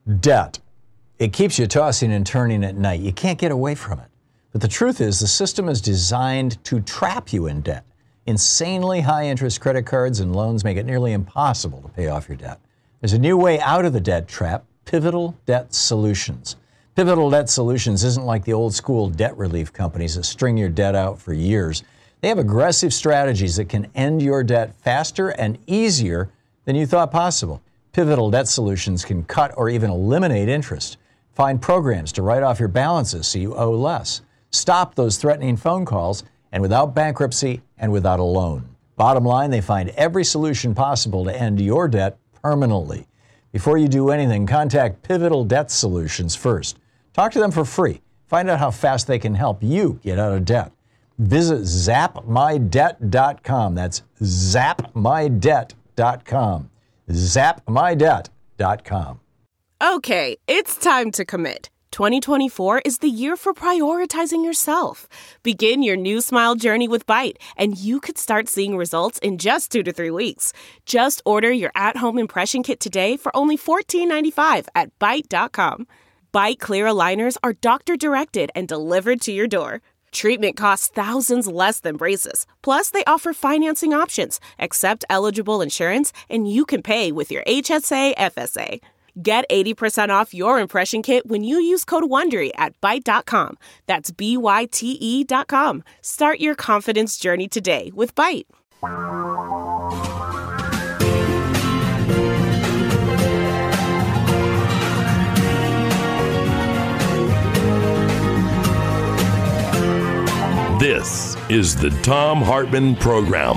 Debt. It keeps you tossing and turning at night. You can't get away from it. But the truth is, the system is designed to trap you in debt. Insanely high interest credit cards and loans make it nearly impossible to pay off your debt. There's a new way out of the debt trap: Pivotal Debt Solutions. Pivotal Debt Solutions isn't like the old school debt relief companies that string your debt out for years. They have aggressive strategies that can end your debt faster and easier than you thought possible. Pivotal Debt Solutions can cut or even eliminate interest. Find programs to write off your balances so you owe less. Stop those threatening phone calls, and without bankruptcy and without a loan. Bottom line, they find every solution possible to end your debt permanently. Before you do anything, contact Pivotal Debt Solutions first. Talk to them for free. Find out how fast they can help you get out of debt. Visit zapmydebt.com. That's zapmydebt.com. zapmydebt.com. Okay, it's time to commit. 2024 is the year for prioritizing yourself. Begin your new smile journey with Byte, and you could start seeing results in just 2 to 3 weeks. Just order your at-home impression kit today for only $14.95 at Byte.com. Byte Clear aligners are doctor-directed and delivered to your door. Treatment costs thousands less than braces. Plus, they offer financing options, accept eligible insurance, and you can pay with your HSA FSA. Get 80% off your impression kit when you use code WONDERY at Byte.com. That's BYTE.com. Start your confidence journey today with Byte. This is the Thom Hartmann Program.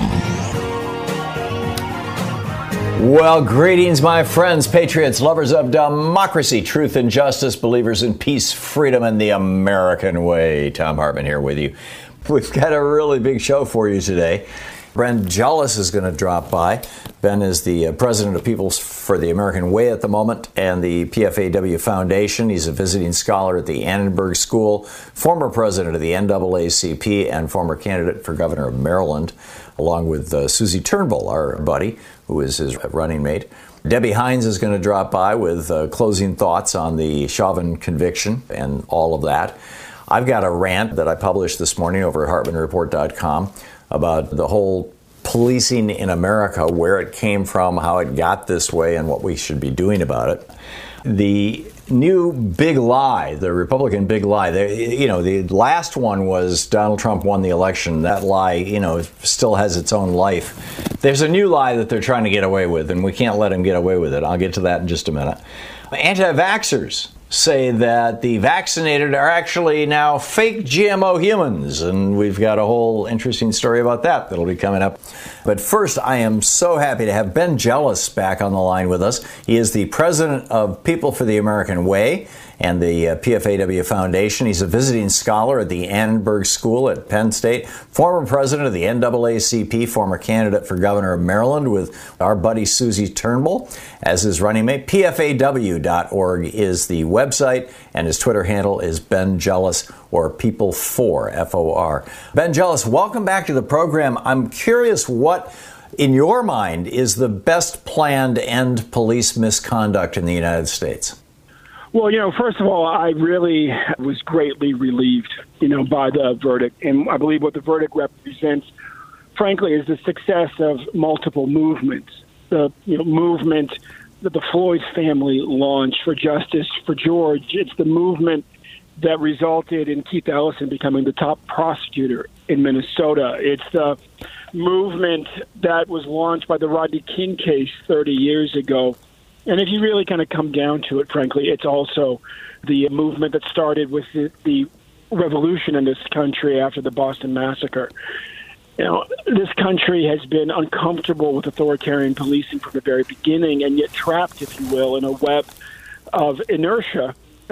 Well, greetings, my friends, patriots, lovers of democracy, truth and justice, believers in peace, freedom, and the American way. Thom Hartmann here with you. We've got a really big show for you today. Ben Jealous is going to drop by. Ben is the president of People for the American Way at the moment and the PFAW Foundation. He's a visiting scholar at the Annenberg School, former president of the NAACP, and former candidate for governor of Maryland, along with Susie Turnbull, our buddy, who is his running mate. Debbie Hines is going to drop by with closing thoughts on the Chauvin conviction and all of that. I've got a rant that I published this morning over at HartmannReport.com about the whole policing in America, where it came from, how it got this way, and what we should be doing about it. The new big lie, the Republican big lie, the last one was Donald Trump won the election. That lie, still has its own life. There's a new lie that they're trying to get away with, and we can't let them get away with it. I'll get to that in just a minute. Anti-vaxxers say that the vaccinated are actually now fake GMO humans, and we've got a whole interesting story about that that'll be coming up. But first, I am so happy to have Ben Jealous back on the line with us. He is the president of People for the American Way and the PFAW Foundation. He's a visiting scholar at the Annenberg School at Penn State, former president of the NAACP, former candidate for governor of Maryland with our buddy Susie Turnbull as his running mate. PFAW.org is the website, and his Twitter handle is Ben Jealous, or People4, F-O-R. Ben Jealous, welcome back to the program. I'm curious what, in your mind, is the best plan to end police misconduct in the United States? Well, first of all, I really was greatly relieved, by the verdict. And I believe what the verdict represents, frankly, is the success of multiple movements. The movement that the Floyd family launched for justice for George. It's the movement that resulted in Keith Ellison becoming the top prosecutor in Minnesota. It's the movement that was launched by the Rodney King case 30 years ago. And if you really kind of come down to it, frankly, it's also the movement that started with the revolution in this country after the Boston Massacre. This country has been uncomfortable with authoritarian policing from the very beginning, and yet trapped, if you will, in a web of inertia.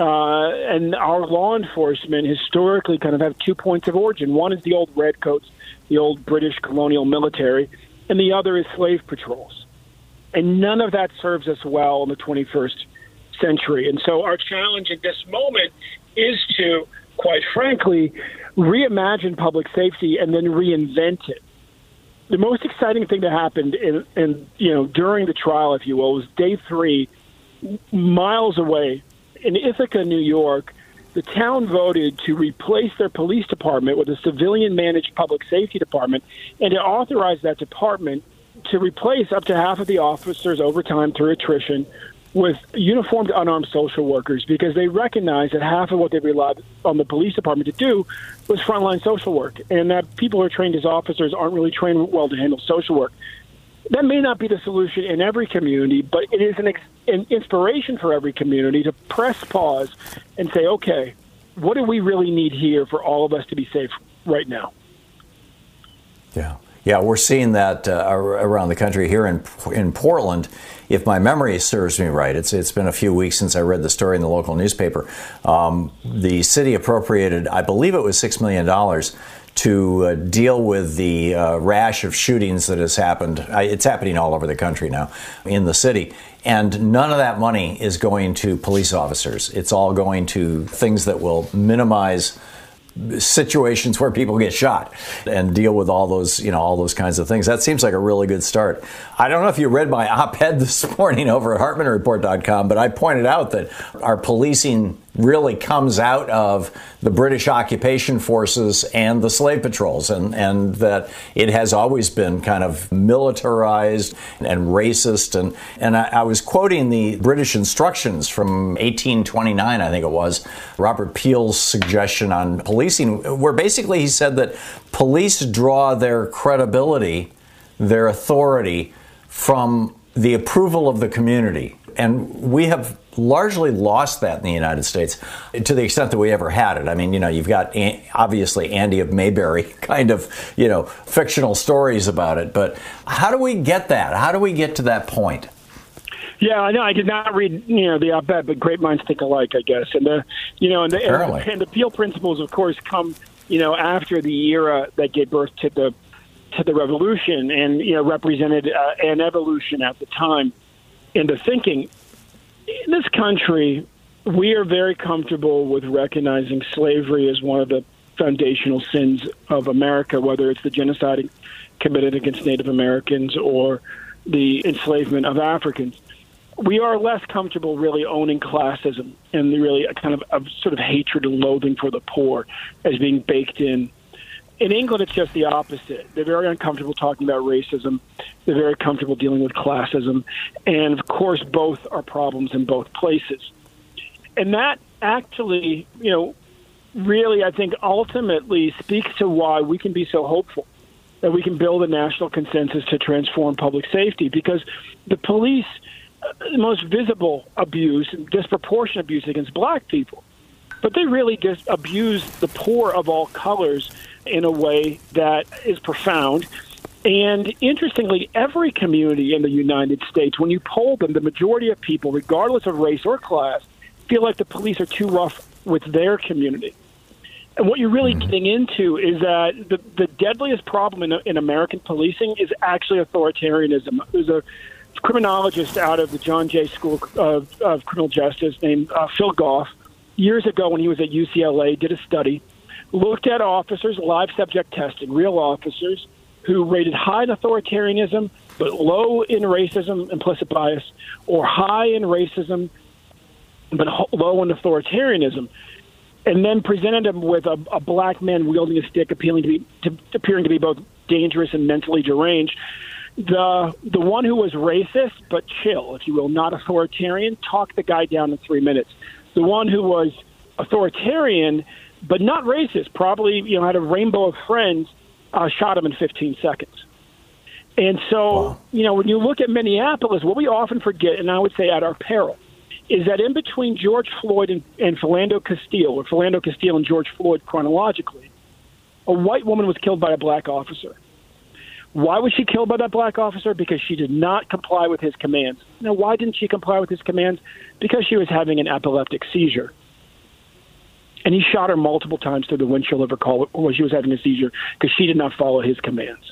And our law enforcement historically kind of have 2 points of origin. One is the old redcoats, the old British colonial military, and the other is slave patrols. And none of that serves us well in the 21st century. And so our challenge at this moment is to, quite frankly, reimagine public safety and then reinvent it. The most exciting thing that happened during the trial, if you will, was day 3 miles away in Ithaca, New York, the town voted to replace their police department with a civilian-managed public safety department and to authorize that department to replace up to half of the officers over time through attrition with uniformed unarmed social workers, because they recognize that half of what they relied on the police department to do was frontline social work, and that people who are trained as officers aren't really trained well to handle social work. That may not be the solution in every community, but it is an inspiration for every community to press pause and say, okay, what do we really need here for all of us to be safe right now? Yeah, we're seeing that around the country. Here in Portland, if my memory serves me right, it's been a few weeks since I read the story in the local newspaper. The city appropriated, I believe it was $6 million to deal with the rash of shootings that has happened. It's happening all over the country now in the city. And none of that money is going to police officers. It's all going to things that will minimize situations where people get shot and deal with all those kinds of things. That seems like a really good start. I don't know if you read my op-ed this morning over at HartmanReport.com, but I pointed out that our policing really comes out of the British occupation forces and the slave patrols, and that it has always been kind of militarized and racist. And I was quoting the British instructions from 1829, I think it was, Robert Peel's suggestion on policing, where basically he said that police draw their credibility, their authority from the approval of the community. And we have largely lost that in the United States to the extent that we ever had it. I mean, you've got obviously Andy of Mayberry kind of, fictional stories about it. But how do we get that? How do we get to that point? Yeah, I know. I did not read, the op-ed, but great minds think alike, I guess. And and the Peel principles, of course, come, after the era that gave birth to the revolution and represented an evolution at the time in the thinking. In this country, we are very comfortable with recognizing slavery as one of the foundational sins of America, whether it's the genocide committed against Native Americans or the enslavement of Africans. We are less comfortable really owning classism and really a kind of sort of hatred and loathing for the poor as being baked in. In England, it's just the opposite. They're very uncomfortable talking about racism. They're very comfortable dealing with classism. And, of course, both are problems in both places. And that actually, really, I think, ultimately speaks to why we can be so hopeful that we can build a national consensus to transform public safety. Because the police, the most visible abuse, disproportionate abuse against black people, but they really just abuse the poor of all colors in a way that is profound. And interestingly, every community in the United States, when you poll them, the majority of people, regardless of race or class, feel like the police are too rough with their community. And what you're really getting into is that the deadliest problem in American policing is actually authoritarianism. There's a criminologist out of the John Jay School of Criminal Justice named Phil Goff, years ago when he was at UCLA, did a study, looked at officers, live subject testing, real officers who rated high in authoritarianism but low in racism, implicit bias, or high in racism but low in authoritarianism, and then presented them with a black man wielding a stick appearing to be both dangerous and mentally deranged. The one who was racist but chill, if you will, not authoritarian, talked the guy down in 3 minutes. The one who was authoritarian but not racist, probably had a rainbow of friends, shot him in 15 seconds. And so, when you look at Minneapolis, what we often forget, and I would say at our peril, is that in between George Floyd and Philando Castile, or Philando Castile and George Floyd chronologically, a white woman was killed by a black officer. Why was she killed by that black officer? Because she did not comply with his commands. Now, why didn't she comply with his commands? Because she was having an epileptic seizure. And he shot her multiple times through the windshield of her car when she was having a seizure because she did not follow his commands.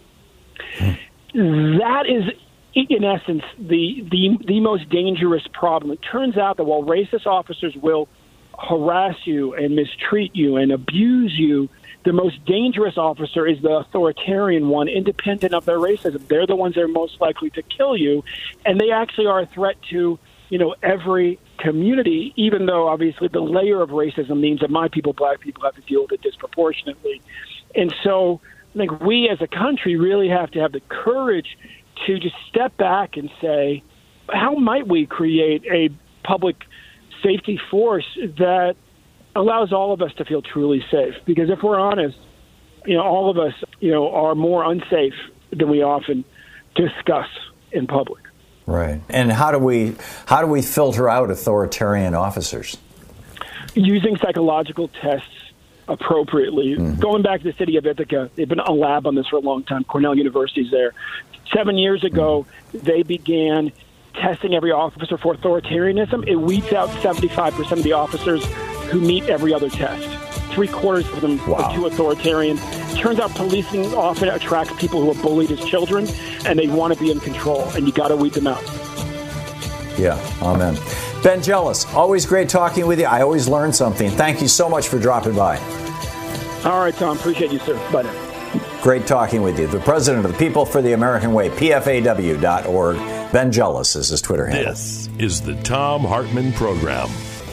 That is, in essence, the most dangerous problem. It turns out that while racist officers will harass you and mistreat you and abuse you, the most dangerous officer is the authoritarian one, independent of their racism. They're the ones that are most likely to kill you, and they actually are a threat to every community, even though obviously the layer of racism means that my people, black people, have to deal with it disproportionately. And so I think we as a country really have to have the courage to just step back and say, how might we create a public safety force that allows all of us to feel truly safe? Because if we're honest, all of us, are more unsafe than we often discuss in public. Right. And how do we filter out authoritarian officers? Using psychological tests appropriately. Mm-hmm. Going back to the city of Ithaca, they've been a lab on this for a long time. Cornell University's there. 7 years ago, they began testing every officer for authoritarianism. It weeds out 75% of the officers who meet every other test. 3/4 of them are too authoritarian. Turns out policing often attracts people who are bullied as children, and they want to be in control, and you got to weed them out. Yeah, amen. Ben Jealous, always great talking with you. I always learn something. Thank you so much for dropping by. All right, Tom. Appreciate you, sir. Bye now. Great talking with you. The president of the People for the American Way, PFAW.org. Ben Jealous is his Twitter handle. This is the Thom Hartmann Program.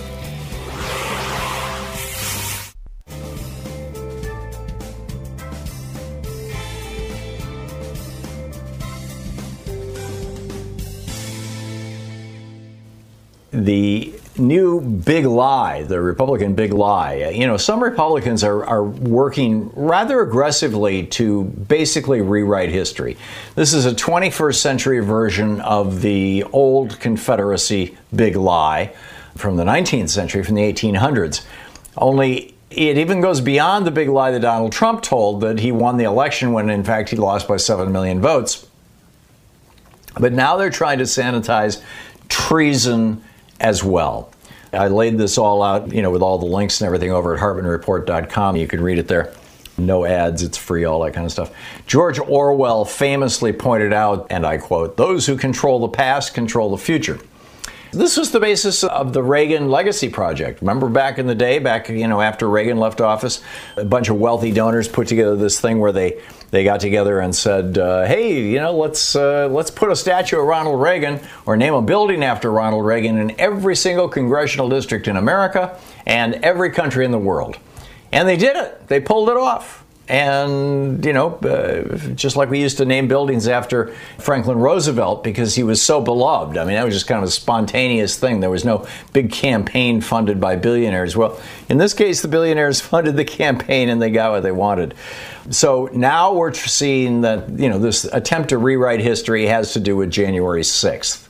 The new big lie, the Republican big lie, some Republicans are working rather aggressively to basically rewrite history. This is a 21st century version of the old Confederacy big lie from the 19th century, from the 1800s. Only it even goes beyond the big lie that Donald Trump told, that he won the election when in fact he lost by 7 million votes. But now they're trying to sanitize treason as well. I laid this all out, with all the links and everything over at HartmannReport.com. You can read it there. No ads, it's free, all that kind of stuff. George Orwell famously pointed out, and I quote, "Those who control the past control the future." This was the basis of the Reagan Legacy Project. Remember back in the day, after Reagan left office, a bunch of wealthy donors put together this thing where they got together and said, hey, let's put a statue of Ronald Reagan or name a building after Ronald Reagan in every single congressional district in America and every country in the world. And they did it. They pulled it off. And, just like we used to name buildings after Franklin Roosevelt because he was so beloved. I mean, that was just kind of a spontaneous thing. There was no big campaign funded by billionaires. Well, in this case, the billionaires funded the campaign and they got what they wanted. So now we're seeing that, this attempt to rewrite history has to do with January 6th.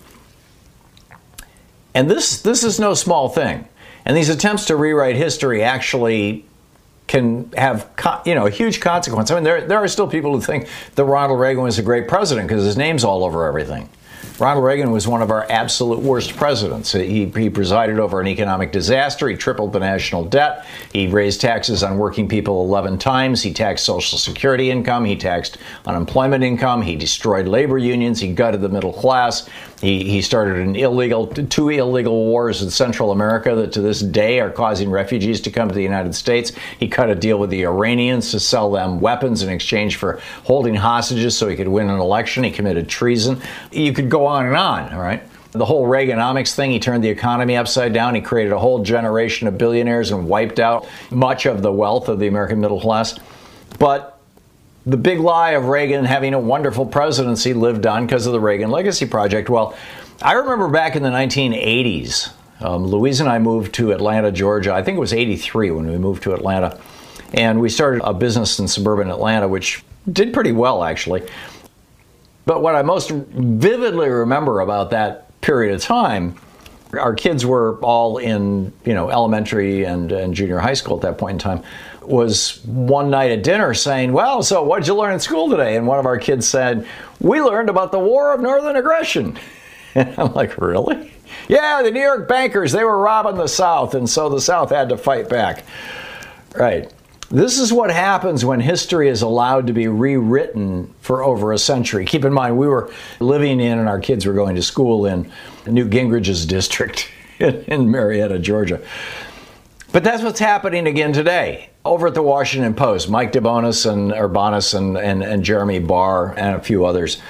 And this is no small thing. And these attempts to rewrite history actually can have, huge consequence. I mean, there are still people who think that Ronald Reagan was a great president because his name's all over everything. Ronald Reagan was one of our absolute worst presidents. He presided over an economic disaster. He tripled the national debt. He raised taxes on working people 11 times. He taxed Social Security income. He taxed unemployment income. He destroyed labor unions. He gutted the middle class. He started two illegal wars in Central America that to this day are causing refugees to come to the United States. He cut a deal with the Iranians to sell them weapons in exchange for holding hostages so he could win an election. He committed treason. You could go on and on, all right? The whole Reaganomics thing, he turned the economy upside down. He created a whole generation of billionaires and wiped out much of the wealth of the American middle class. But the big lie of Reagan having a wonderful presidency lived on because of the Reagan Legacy Project. Well, I remember back in the 1980s, Louise and I moved to Atlanta, Georgia. I think it was 83 when we moved to Atlanta. And we started a business in suburban Atlanta, which did pretty well, actually. But what I most vividly remember about that period of time, our kids were all in, elementary and junior high school at that point in time, was one night at dinner saying, well, so what'd you learn in school today? And one of our kids said, we learned about the War of Northern Aggression. And I'm like, really? Yeah, the New York bankers, they were robbing the South, and so the South had to fight back. Right. This is what happens when history is allowed to be rewritten for over a century. Keep in mind, we were living in and our kids were going to school in Newt Gingrich's district in Marietta, Georgia. But that's what's happening again today. Over at the Washington Post, Mike Urbanus and Jeremy Barr and a few others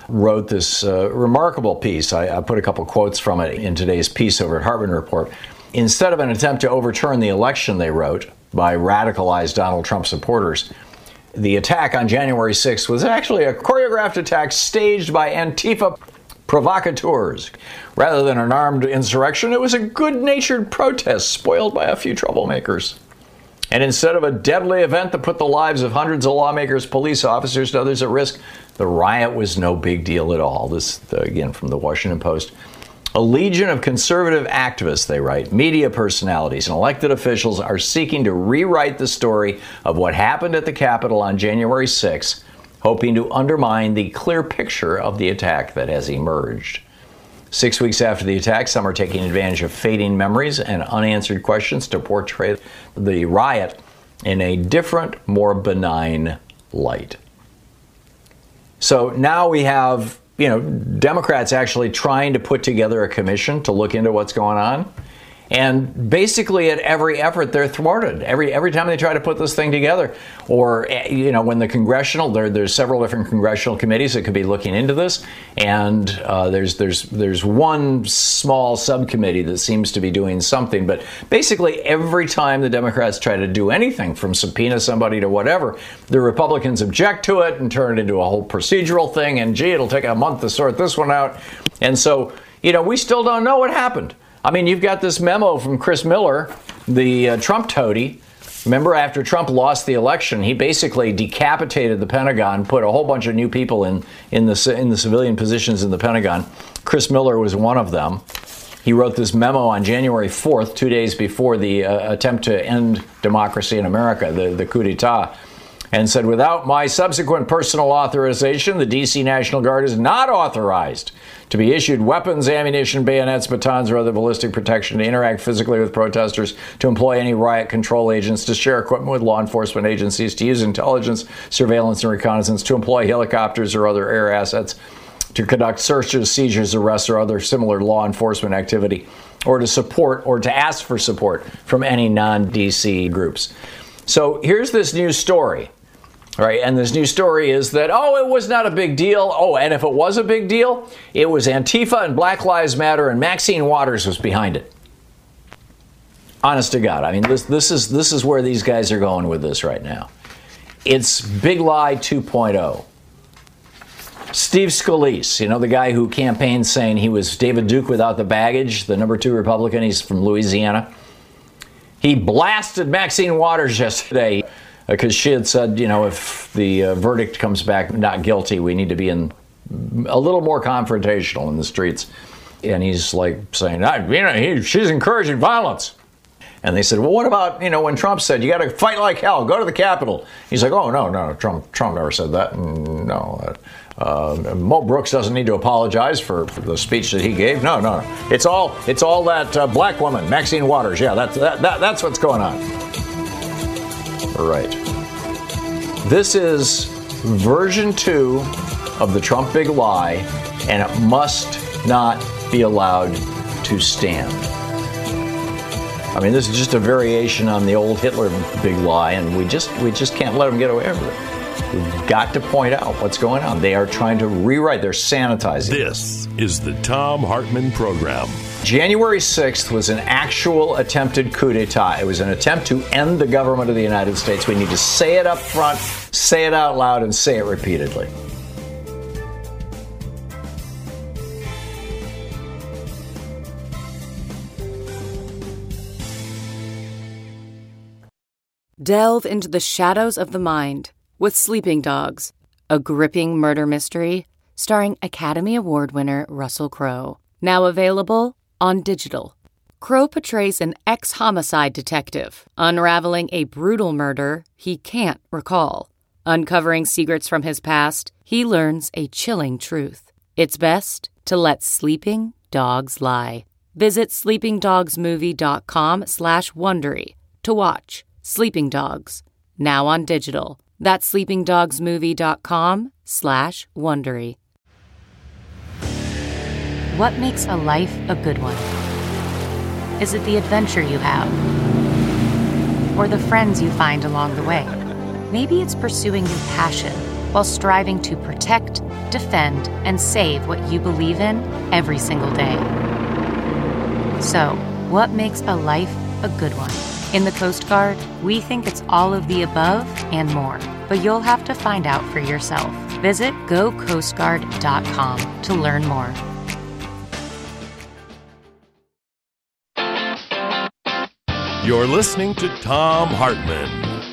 wrote this remarkable piece. I put a couple quotes from it in today's piece over at Hartman Report. Instead of an attempt to overturn the election, they wrote, by radicalized Donald Trump supporters, the attack on January 6th was actually a choreographed attack staged by Antifa provocateurs. Rather than an armed insurrection, it was a good-natured protest spoiled by a few troublemakers. And instead of a deadly event that put the lives of hundreds of lawmakers, police officers, and others at risk, the riot was no big deal at all. This, again, from the Washington Post. A legion of conservative activists, they write, media personalities, and elected officials are seeking to rewrite the story of what happened at the Capitol on January 6th, hoping to undermine the clear picture of the attack that has emerged. 6 weeks after the attack, some are taking advantage of fading memories and unanswered questions to portray the riot in a different, more benign light. So now we have, Democrats actually trying to put together a commission to look into what's going on. And basically at every effort, they're thwarted. Every time they try to put this thing together. Or, when the congressional, there's several different congressional committees that could be looking into this. And there's one small subcommittee that seems to be doing something. But basically every time the Democrats try to do anything, from subpoena somebody to whatever, the Republicans object to it and turn it into a whole procedural thing. And gee, it'll take a month to sort this one out. And so, we still don't know what happened. I mean, you've got this memo from Chris Miller, the Trump toady. Remember, after Trump lost the election, he basically decapitated the Pentagon, put a whole bunch of new people in the civilian positions in the Pentagon. Chris Miller was one of them. He wrote this memo on January 4th, 2 days before the attempt to end democracy in America, the coup d'etat, and said, without my subsequent personal authorization, the D.C. National Guard is not authorized to be issued weapons, ammunition, bayonets, batons, or other ballistic protection, to interact physically with protesters, to employ any riot control agents, to share equipment with law enforcement agencies, to use intelligence, surveillance, and reconnaissance, to employ helicopters or other air assets, to conduct searches, seizures, arrests, or other similar law enforcement activity, or to support or to ask for support from any non-DC groups. So here's this new story. Right, and this new story is that, it was not a big deal. And if it was a big deal, it was Antifa and Black Lives Matter, and Maxine Waters was behind it. Honest to God, I mean, this is where these guys are going with this right now. It's Big Lie 2.0. Steve Scalise, the guy who campaigned saying he was David Duke without the baggage, the number 2 Republican, he's from Louisiana. He blasted Maxine Waters yesterday, because she had said, if the verdict comes back not guilty, we need to be a little more confrontational in the streets. And he's like saying, she's encouraging violence. And they said, well, what about, when Trump said, you got to fight like hell, go to the Capitol. He's like, no, Trump never said that. No. Mo Brooks doesn't need to apologize for the speech that he gave. No. It's all that black woman, Maxine Waters. Yeah, that's what's going on. Right. This is version 2 of the Trump big lie, and it must not be allowed to stand. I mean, this is just a variation on the old Hitler big lie, and we just can't let them get away with it. We've got to point out what's going on. They are trying to rewrite. They're sanitizing. This is the Thom Hartmann Program. January 6th was an actual attempted coup d'etat. It was an attempt to end the government of the United States. We need to say it up front, say it out loud, and say it repeatedly. Delve into the shadows of the mind with Sleeping Dogs, a gripping murder mystery starring Academy Award winner Russell Crowe. Now available on digital. Crowe portrays an ex-homicide detective unraveling a brutal murder he can't recall. Uncovering secrets from his past, he learns a chilling truth. It's best to let sleeping dogs lie. Visit sleepingdogsmovie.com/Wondery to watch Sleeping Dogs, now on digital. That's sleepingdogsmovie.com/Wondery. What makes a life a good one? Is it the adventure you have? Or the friends you find along the way? Maybe it's pursuing your passion while striving to protect, defend, and save what you believe in every single day. So, what makes a life a good one? In the Coast Guard, we think it's all of the above and more, but you'll have to find out for yourself. Visit gocoastguard.com to learn more. You're listening to Thom Hartmann.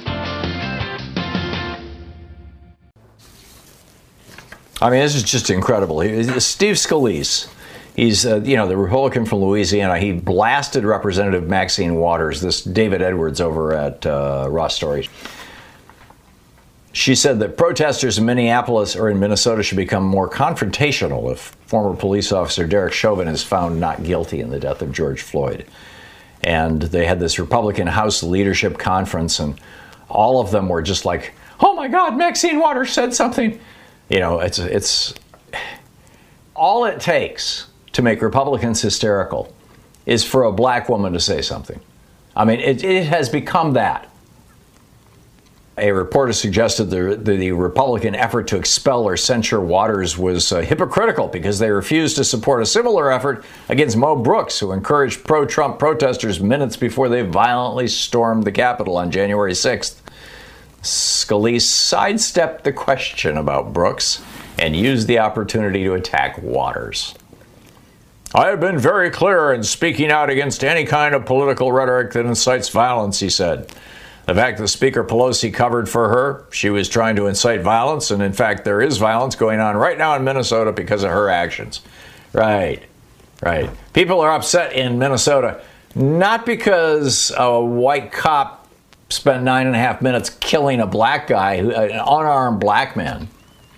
I mean, this is just incredible. Steve Scalise, he's the Republican from Louisiana. He blasted Representative Maxine Waters, this David Edwards over at Raw Story. She said that protesters in Minneapolis or in Minnesota should become more confrontational if former police officer Derek Chauvin is found not guilty in the death of George Floyd. And they had this Republican House leadership conference, and all of them were just like, "Oh my God, Maxine Waters said something." You know, it's all it takes to make Republicans hysterical is for a black woman to say something. I mean, it has become that. A reporter suggested the Republican effort to expel or censure Waters was hypocritical because they refused to support a similar effort against Mo Brooks, who encouraged pro-Trump protesters minutes before they violently stormed the Capitol on January 6th. Scalise sidestepped the question about Brooks and used the opportunity to attack Waters. "I have been very clear in speaking out against any kind of political rhetoric that incites violence," he said. The fact that Speaker Pelosi covered for her, she was trying to incite violence, and in fact there is violence going on right now in Minnesota because of her actions. Right. People are upset in Minnesota, not because a white cop spent 9.5 minutes killing a black guy, an unarmed black man.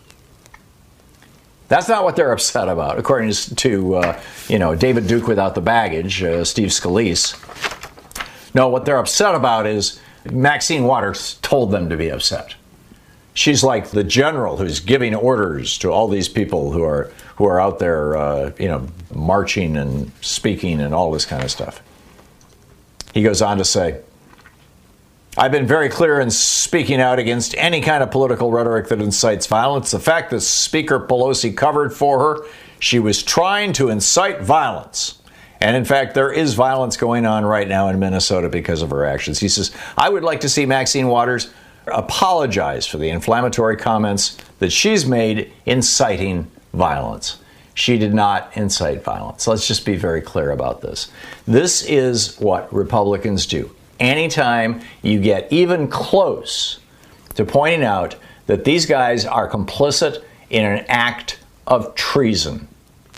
That's not what they're upset about, according to David Duke without the baggage, Steve Scalise. No, what they're upset about is Maxine Waters told them to be upset. She's like the general who's giving orders to all these people who are out there, marching and speaking and all this kind of stuff. He goes on to say, "I've been very clear in speaking out against any kind of political rhetoric that incites violence. The fact that Speaker Pelosi covered for her, she was trying to incite violence. And in fact, there is violence going on right now in Minnesota because of her actions." He says, "I would like to see Maxine Waters apologize for the inflammatory comments that she's made inciting violence." She did not incite violence. Let's just be very clear about this. This is what Republicans do. Anytime you get even close to pointing out that these guys are complicit in an act of treason.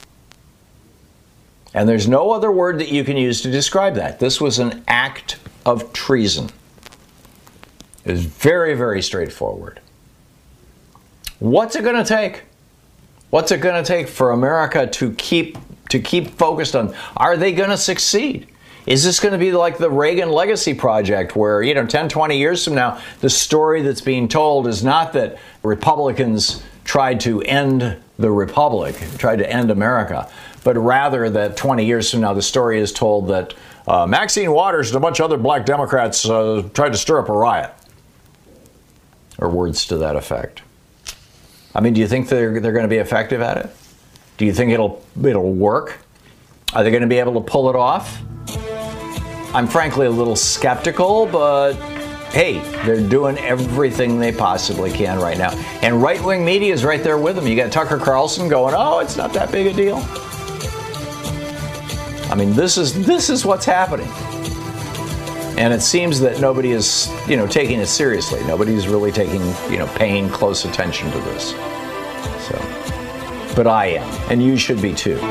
And there's no other word that you can use to describe that. This was an act of treason. It was very, very straightforward. What's it going to take? What's it going to take for America to keep focused on, are they going to succeed? Is this going to be like the Reagan Legacy Project where, 10, 20 years from now, the story that's being told is not that Republicans tried to end the Republic, tried to end America, but rather that 20 years from now, the story is told that Maxine Waters and a bunch of other black Democrats tried to stir up a riot, or words to that effect. I mean, do you think they're going to be effective at it? Do you think it'll work? Are they going to be able to pull it off? I'm frankly a little skeptical, but hey, they're doing everything they possibly can right now. And right-wing media is right there with them. You got Tucker Carlson going, "Oh, it's not that big a deal." I mean, this is what's happening. And it seems that nobody is, taking it seriously. Nobody's really paying close attention to this. So, but I am, and you should be too.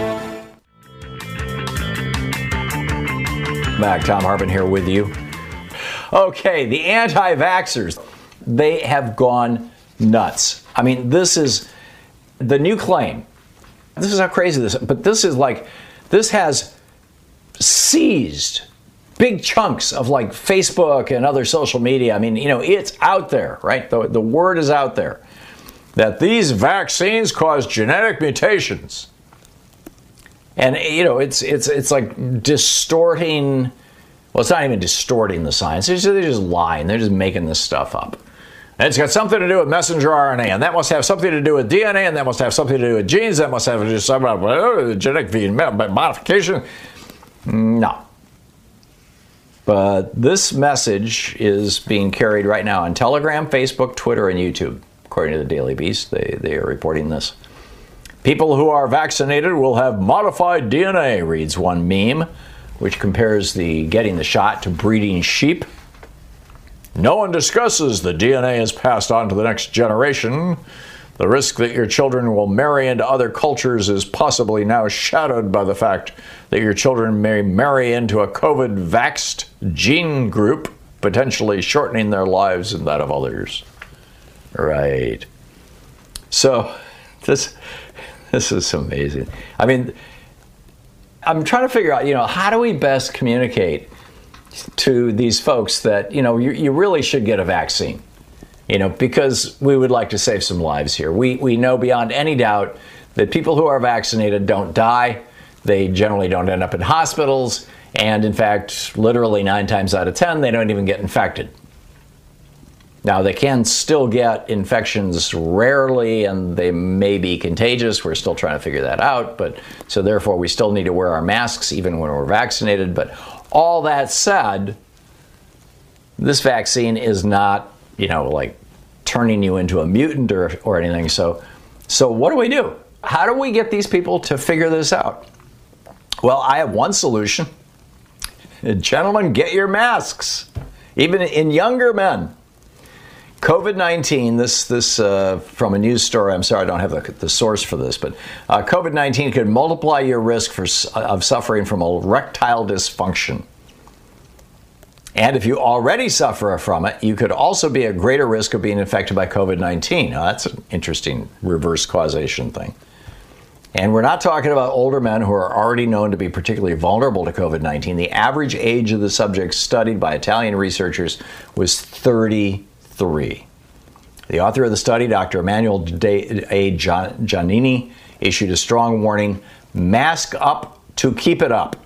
Back, Thom Hartmann here with you. Okay, the anti-vaxxers, they have gone nuts. I mean, this is the new claim. This is how crazy this is. But this has seized big chunks of like Facebook and other social media. I mean, it's out there, right? The word is out there that these vaccines cause genetic mutations. And, it's like distorting. Well, it's not even distorting the science. They're just lying. They're just making this stuff up. And it's got something to do with messenger RNA, and that must have something to do with DNA, and that must have something to do with genes, that must have to do something about genetic modification. No. But this message is being carried right now on Telegram, Facebook, Twitter, and YouTube, according to the Daily Beast. They are reporting this. People who are vaccinated will have modified DNA, reads one meme, which compares the getting the shot to breeding sheep. No one discusses the DNA is passed on to the next generation. The risk that your children will marry into other cultures is possibly now shadowed by the fact that your children may marry into a COVID-vaxxed gene group, potentially shortening their lives and that of others. Right. So this is amazing. I mean, I'm trying to figure out, how do we best communicate to these folks that, you really should get a vaccine, because we would like to save some lives here. We know beyond any doubt that people who are vaccinated don't die. They generally don't end up in hospitals. And in fact, literally 9 times out of 10, they don't even get infected. Now, they can still get infections rarely, and they may be contagious. We're still trying to figure that out. But so therefore, we still need to wear our masks even when we're vaccinated. But all that said, this vaccine is not, like turning you into a mutant or anything. So what do we do? How do we get these people to figure this out? Well, I have one solution. Gentlemen, get your masks, even in younger men. COVID-19, this from a news story, I'm sorry I don't have the source for this, but COVID-19 could multiply your risk of suffering from erectile dysfunction. And if you already suffer from it, you could also be at greater risk of being infected by COVID-19. Now, that's an interesting reverse causation thing. And we're not talking about older men who are already known to be particularly vulnerable to COVID-19. The average age of the subjects studied by Italian researchers was 33. The author of the study, Dr. Emanuele A. Giannini, issued a strong warning: mask up to keep it up.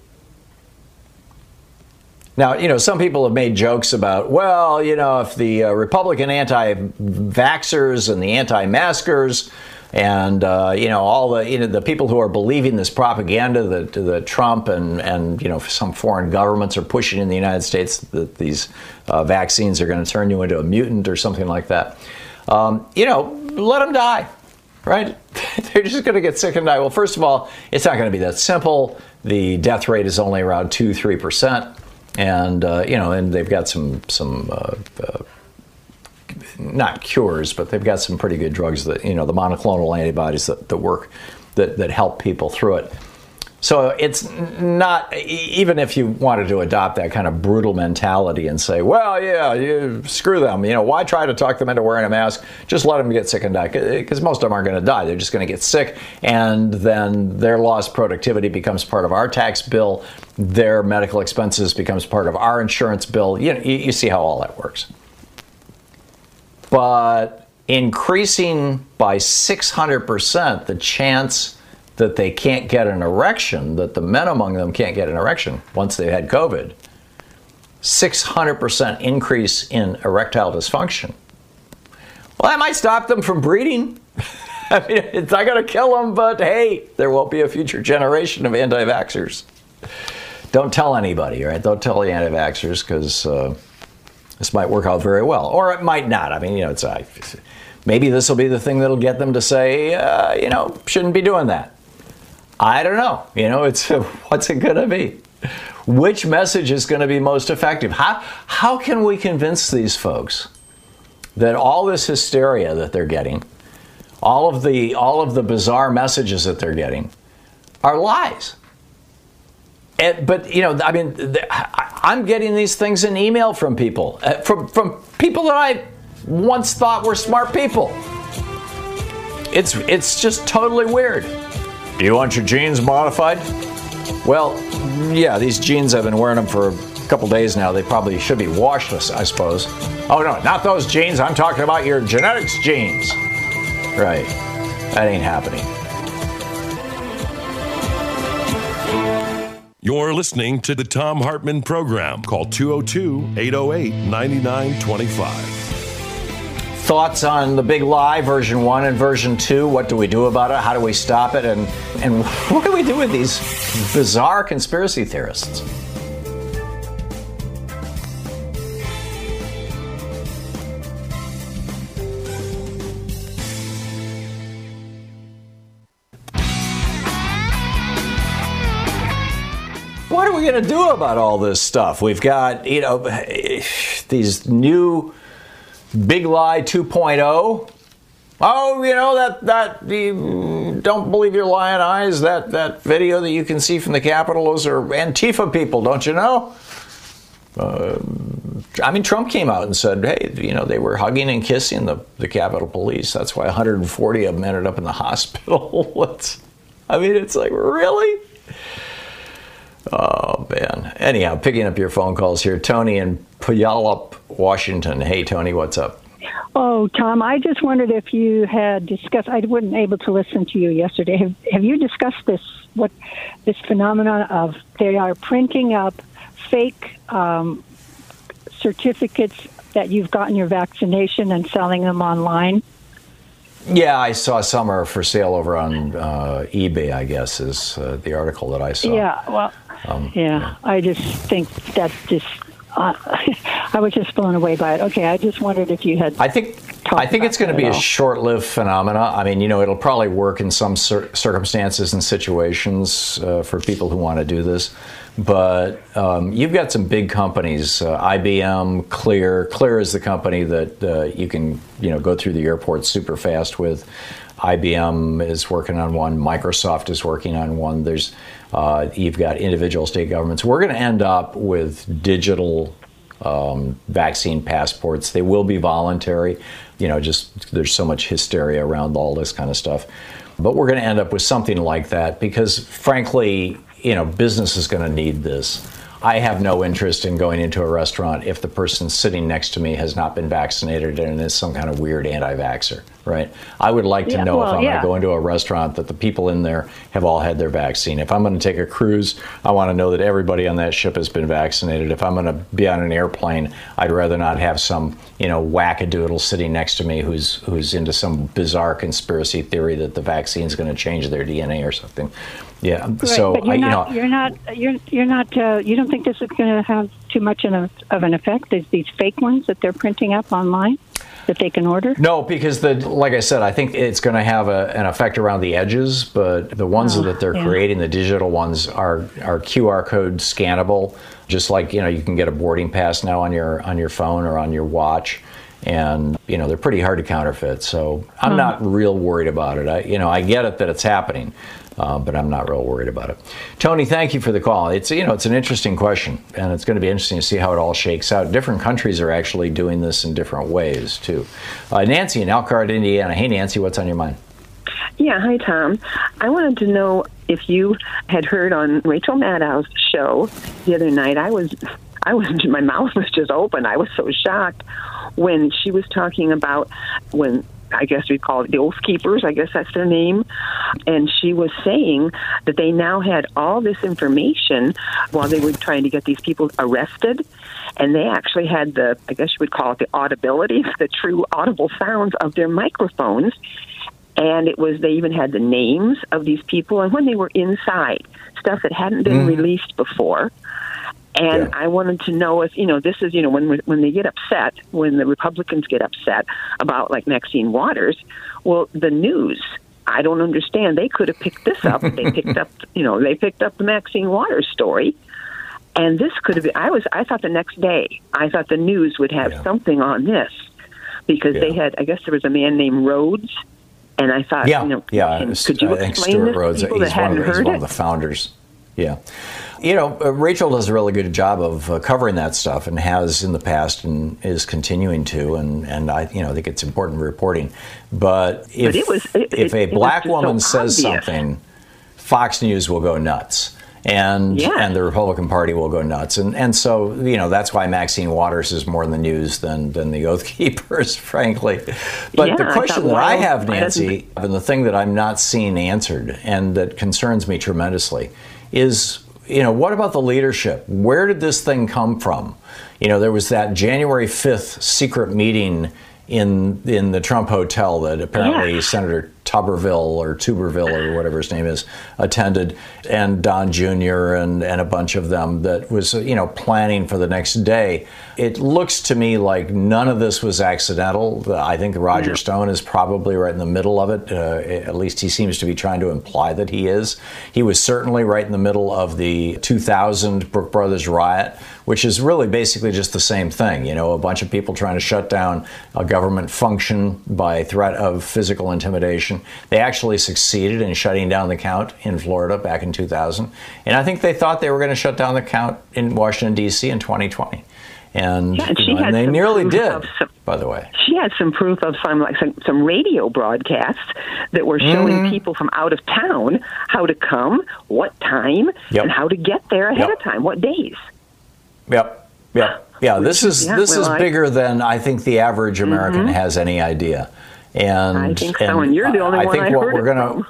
Now, some people have made jokes about, if the Republican anti-vaxxers and the anti-maskers and, all the people who are believing this propaganda that Trump and some foreign governments are pushing in the United States, that these vaccines are going to turn you into a mutant or something like that, let them die, right? They're just going to get sick and die. Well, first of all, it's not going to be that simple. The death rate is only around 2-3%. And, and they've got some not cures, but they've got some pretty good drugs that, the monoclonal antibodies that work, that help people through it. So it's not, even if you wanted to adopt that kind of brutal mentality and say, you screw them, why try to talk them into wearing a mask? Just let them get sick and die, because most of them aren't going to die. They're just going to get sick, and then their lost productivity becomes part of our tax bill. Their medical expenses becomes part of our insurance bill. You see how all that works. But increasing by 600% the chance that they can't get an erection, that the men among them can't get an erection once they've had COVID. 600% increase in erectile dysfunction. Well, that might stop them from breeding. I mean, it's not going to kill them, but hey, there won't be a future generation of anti-vaxxers. Don't tell anybody, right? Don't tell the anti-vaxxers, because this might work out very well. Or it might not. I mean, maybe this will be the thing that'll get them to say, shouldn't be doing that. I don't know. What's it going to be? Which message is going to be most effective? How can we convince these folks that all this hysteria that they're getting, all of the bizarre messages that they're getting, are lies? But I'm getting these things in email from people, from people that I once thought were smart people. It's just totally weird. Do you want your genes modified? Well, yeah, these genes, I've been wearing them for a couple days now. They probably should be washed, I suppose. Oh, no, not those genes. I'm talking about your genetics genes. Right. That ain't happening. You're listening to the Thom Hartmann Program. Call 202-808-9925. thoughts on the big lie, version 1 and version 2? What do we do about it? How do we stop it? And what do we do with these bizarre conspiracy theorists? What are we going to do about all this stuff? We've got, these new Big Lie 2.0. Oh, that don't believe your lying eyes. That video that you can see from the Capitol, those are Antifa people, don't you know? Trump came out and said, hey, they were hugging and kissing the Capitol Police. That's why 140 of them ended up in the hospital. It's like, really? Oh, man. Anyhow, picking up your phone calls here. Tony in Puyallup, Washington. Hey, Tony, what's up? Oh, Tom, I just wondered if you had discussed, I wasn't able to listen to you yesterday. Have you discussed this phenomenon of they are printing up fake certificates that you've gotten your vaccination and selling them online? Yeah, I saw some are for sale over on eBay, I guess, is the article that I saw. Yeah, well, I just think that's just, I was just blown away by it. Okay, I just wondered if you had I think it's going to be a short-lived phenomena. It'll probably work in some circumstances and situations for people who want to do this. But you've got some big companies, IBM, Clear. Clear is the company that you can go through the airport super fast with. IBM is working on one. Microsoft is working on one. You've got individual state governments. We're going to end up with digital vaccine passports. They will be voluntary. There's so much hysteria around all this kind of stuff. But we're going to end up with something like that because, frankly, business is going to need this. I have no interest in going into a restaurant if the person sitting next to me has not been vaccinated and is some kind of weird anti-vaxxer, right? I would like to know if I'm going to go into a restaurant that the people in there have all had their vaccine. If I'm going to take a cruise, I want to know that everybody on that ship has been vaccinated. If I'm going to be on an airplane, I'd rather not have some, wackadoodle sitting next to me who's into some bizarre conspiracy theory that the vaccine is going to change their DNA or something. Yeah. Right, so but you don't think this is going to have too much of an effect? These fake ones that they're printing up online that they can order? No, because like I said, I think it's going to have an effect around the edges. But the ones that they're creating, the digital ones, are QR code scannable. Just like you can get a boarding pass now on your phone or on your watch. And, they're pretty hard to counterfeit. So I'm not real worried about it. I get it that it's happening, but I'm not real worried about it. Tony, thank you for the call. It's an interesting question, and it's going to be interesting to see how it all shakes out. Different countries are actually doing this in different ways, too. Nancy in Elkhart, Indiana. Hey, Nancy, what's on your mind? Yeah, hi, Tom. I wanted to know if you had heard on Rachel Maddow's show the other night. My mouth was just open. I was so shocked when she was talking about when, I guess we'd call it the Oath Keepers, I guess that's their name. And she was saying that they now had all this information while they were trying to get these people arrested. And they actually had I guess you would call it the audibility, the true audible sounds of their microphones. And they even had the names of these people and when they were inside, stuff that hadn't been released before. And I wanted to know if, this is, when they get upset, when the Republicans get upset about like Maxine Waters, well, the news, I don't understand. They could have picked this up. They picked up the Maxine Waters story. And this could have been, I thought the next day, I thought the news would have something on this because they had, I guess there was a man named Rhodes. And I thought, could you explain Stuart this Rhodes, to people that hadn't heard it? He's one of the founders. Yeah. Rachel does a really good job of covering that stuff and has in the past and is continuing to. And I think it's important reporting. But if a black woman says something, Fox News will go nuts. And the Republican Party will go nuts. And so, that's why Maxine Waters is more in the news than the Oath Keepers, frankly. But the question that I have, Nancy, and the thing that I'm not seeing answered and that concerns me tremendously is, what about the leadership? Where did this thing come from? There was that January 5th secret meeting in the Trump hotel that apparently Senator Tuberville or whatever his name is attended, and Don Jr. and a bunch of them that was, planning for the next day. It looks to me like none of this was accidental. I think Roger Stone is probably right in the middle of it. At least he seems to be trying to imply that he is. He was certainly right in the middle of the 2000 Brooks Brothers riot, which is really basically just the same thing. A bunch of people trying to shut down a government function by threat of physical intimidation. They actually succeeded in shutting down the count in Florida back in 2000. And I think they thought they were going to shut down the count in Washington, D.C. in 2020. And, and they nearly did, by the way. She had some proof of some radio broadcasts that were showing people from out of town how to come, what time, and how to get there ahead of time, what days. Yeah, this is bigger than I think the average American has any idea. And I think so, and you're the only one I heard it from.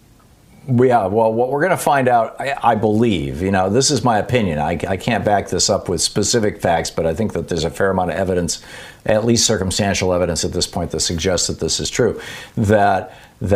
Yeah, well, what we're going to find out, I believe, this is my opinion. I can't back this up with specific facts, but I think that there's a fair amount of evidence, at least circumstantial evidence at this point, that suggests that this is true, that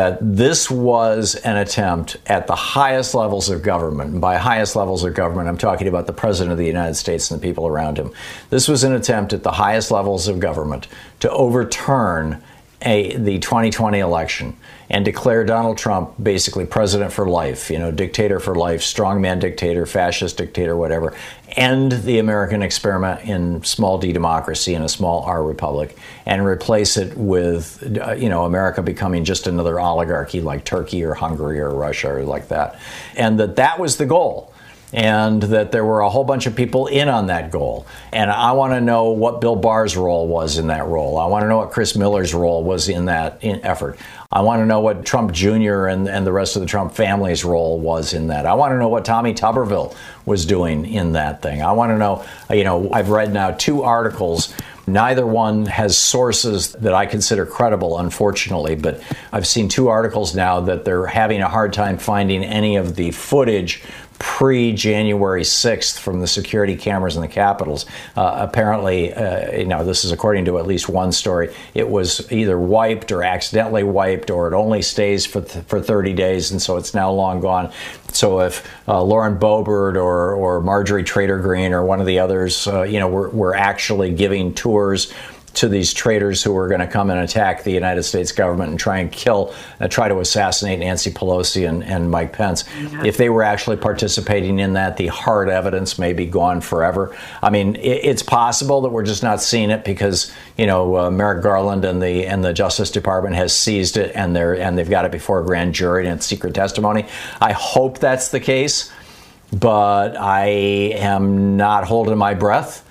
this was an attempt at the highest levels of government. And by highest levels of government, I'm talking about the President of the United States and the people around him. This was an attempt at the highest levels of government to overturn the 2020 election and declare Donald Trump basically president for life, dictator for life, strongman dictator, fascist dictator, whatever, end the American experiment in small d democracy in a small r republic and replace it with, America becoming just another oligarchy like Turkey or Hungary or Russia or like that. And that was the goal. And that there were a whole bunch of people in on that goal. And I want to know what Bill Barr's role was in that role. I want to know what Chris Miller's role was in that effort. I want to know what Trump Jr. and the rest of the Trump family's role was in that. I want to know what Tommy Tuberville was doing in that thing. I want to know, I've read now 2 articles. Neither one has sources that I consider credible, unfortunately, but I've seen 2 articles now that they're having a hard time finding any of the footage pre-January 6th from the security cameras in the Capitals. Apparently, this is according to at least one story, it was either wiped or accidentally wiped, or it only stays for 30 days, and so it's now long gone. So if Lauren Boebert or Marjorie Trader Green or one of the others, were actually giving tours to these traitors who were going to come and attack the United States government and try to assassinate Nancy Pelosi and Mike Pence. Yeah. If they were actually participating in that, the hard evidence may be gone forever. I mean, it's possible that we're just not seeing it because, Merrick Garland and the Justice Department has seized it and they've got it before a grand jury and it's secret testimony. I hope that's the case, but I am not holding my breath.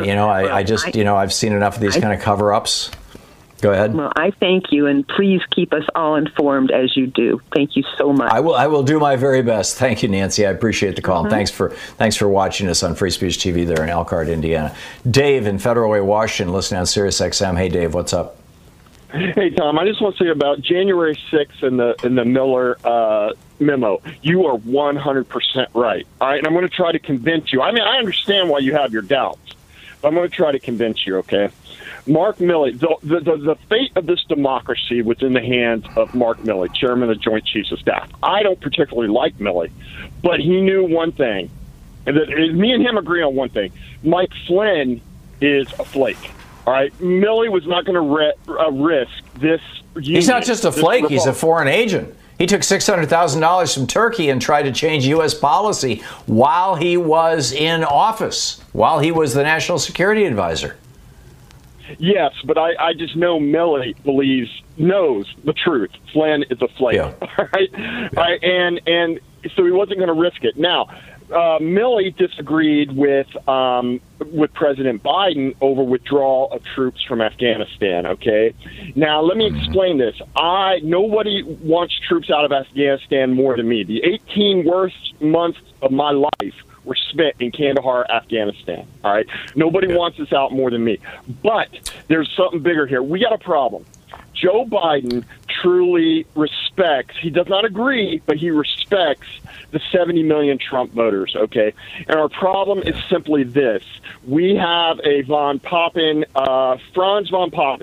I've seen enough of these kind of cover-ups. Go ahead. Well, I thank you, and please keep us all informed as you do. Thank you so much. I will do my very best. Thank you, Nancy. I appreciate the call. Thanks for watching us on Free Speech TV there in Elkhart, Indiana. Dave in Federal Way, Washington, listening on Sirius XM. Hey, Dave, what's up? Hey, Tom, I just want to say about January 6th and the Miller memo. You are 100% right. All right, and I'm going to try to convince you. I mean, I understand why you have your doubts. I'm going to try to convince you, okay? Mark Milley, the fate of this democracy was in the hands of Mark Milley, chairman of the Joint Chiefs of Staff. I don't particularly like Milley, but he knew one thing. And me and him agree on one thing. Mike Flynn is a flake, all right? Milley was not going to risk this union. He's not just a flake. He's a foreign agent. He took $600,000 from Turkey and tried to change U.S. policy while he was in office, while he was the national security advisor. Yes, but I just know Milley knows the truth. Flynn is a flake, all right? Yeah. And so he wasn't going to risk it. Now, Milley disagreed with President Biden over withdrawal of troops from Afghanistan. Okay, now let me explain this. Nobody wants troops out of Afghanistan more than me. The 18 worst months of my life were spent in Kandahar, Afghanistan. All right, nobody wants us out more than me. But there's something bigger here. We got a problem. Joe Biden truly respects, he does not agree, but he respects the 70 million Trump voters, okay? And our problem is simply this. We have a Franz von Papen,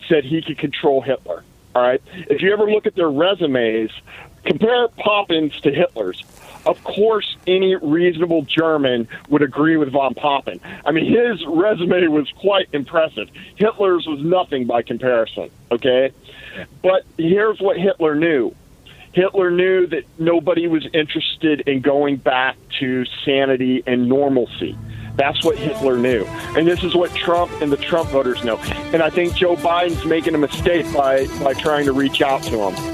said he could control Hitler. All right? If you ever look at their resumes, compare Papen's to Hitler's. Of course, any reasonable German would agree with von Papen. I mean, his resume was quite impressive. Hitler's was nothing by comparison, okay? But here's what Hitler knew. Hitler knew that nobody was interested in going back to sanity and normalcy. That's what Hitler knew. And this is what Trump and the Trump voters know. And I think Joe Biden's making a mistake by trying to reach out to him.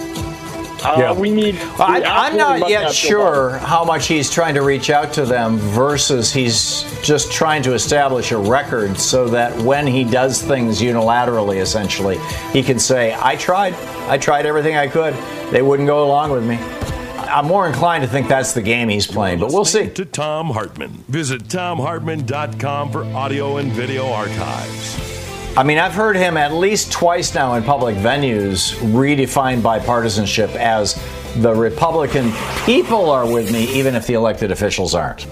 I'm not yet sure how much he's trying to reach out to them versus he's just trying to establish a record so that when he does things unilaterally, essentially, he can say, I tried everything I could. They wouldn't go along with me. I'm more inclined to think that's the game he's playing, but we'll see. To Thom Hartmann. Visit ThomHartmann.com for audio and video archives. I mean, I've heard him at least twice now in public venues redefine bipartisanship as the Republican people are with me, even if the elected officials aren't.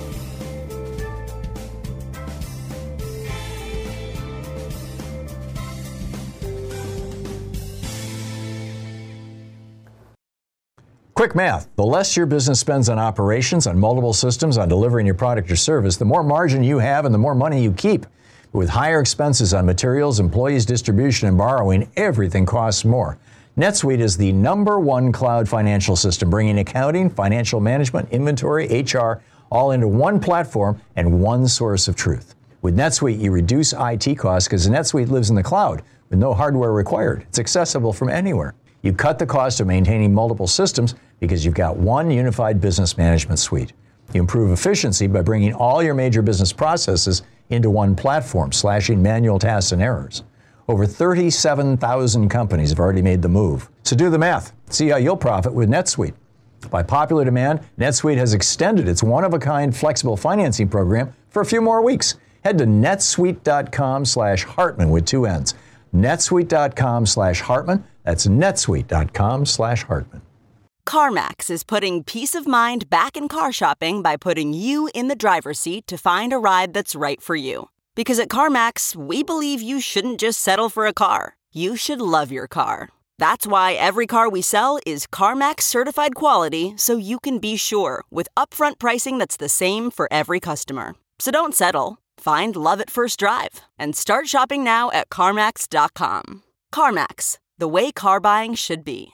Quick math. The less your business spends on operations, on multiple systems, on delivering your product or service, the more margin you have and the more money you keep. With higher expenses on materials, employees, distribution, and borrowing, everything costs more. NetSuite is the #1 cloud financial system, bringing accounting, financial management, inventory, HR, all into one platform and one source of truth. With NetSuite, you reduce IT costs because NetSuite lives in the cloud with no hardware required. It's accessible from anywhere. You cut the cost of maintaining multiple systems because you've got one unified business management suite. You improve efficiency by bringing all your major business processes into one platform, slashing manual tasks and errors. Over 37,000 companies have already made the move. So do the math. See how you'll profit with NetSuite. By popular demand, NetSuite has extended its one-of-a-kind flexible financing program for a few more weeks. Head to netsuite.com/Hartmann with 2 N's. netsuite.com/Hartmann. That's netsuite.com/Hartmann. CarMax is putting peace of mind back in car shopping by putting you in the driver's seat to find a ride that's right for you. Because at CarMax, we believe you shouldn't just settle for a car. You should love your car. That's why every car we sell is CarMax certified quality, so you can be sure with upfront pricing that's the same for every customer. So don't settle. Find love at first drive and start shopping now at CarMax.com. CarMax, the way car buying should be.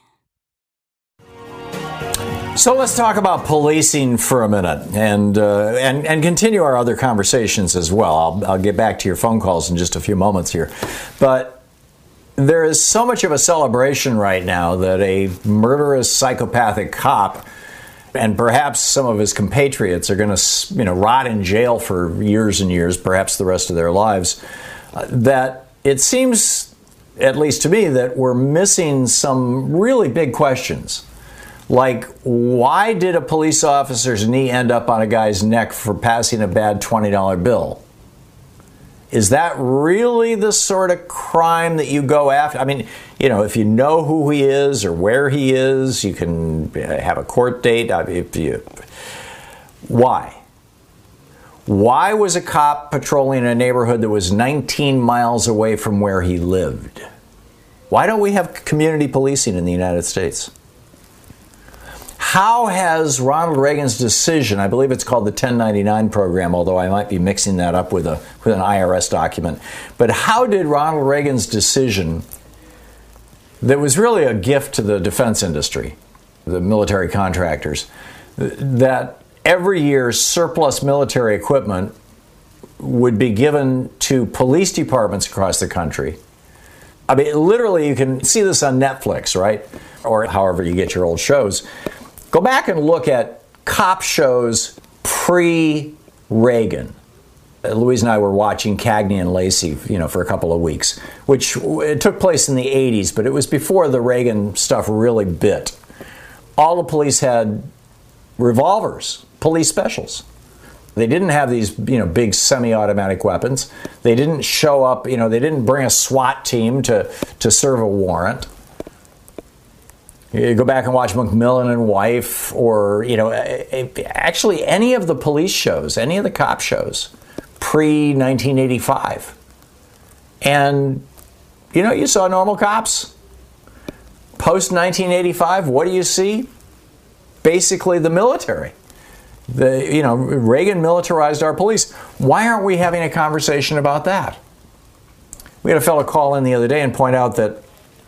So let's talk about policing for a minute and continue our other conversations as well. I'll get back to your phone calls in just a few moments here. But there is so much of a celebration right now that a murderous psychopathic cop and perhaps some of his compatriots are going to rot in jail for years and years, perhaps the rest of their lives, that it seems, at least to me, that we're missing some really big questions. Like, why did a police officer's knee end up on a guy's neck for passing a bad $20 bill? Is that really the sort of crime that you go after? I mean, if you know who he is or where he is, you can have a court date. Why? Why was a cop patrolling a neighborhood that was 19 miles away from where he lived? Why don't we have community policing in the United States? How has Ronald Reagan's decision, I believe it's called the 1099 program, although I might be mixing that up with an IRS document, but how did Ronald Reagan's decision, that was really a gift to the defense industry, the military contractors, that every year surplus military equipment would be given to police departments across the country? I mean, literally, you can see this on Netflix, right? Or however you get your old shows. Go back and look at cop shows pre-Reagan. Louise and I were watching Cagney and Lacey, for a couple of weeks, which it took place in the 80s, but it was before the Reagan stuff really bit. All the police had revolvers, police specials. They didn't have these, big semi-automatic weapons. They didn't show up, they didn't bring a SWAT team to serve a warrant. You go back and watch McMillan and Wife, or, actually any of the police shows, any of the cop shows, pre-1985. And you saw normal cops. Post 1985, what do you see? Basically the military. Reagan militarized our police. Why aren't we having a conversation about that? We had a fellow call in the other day and point out that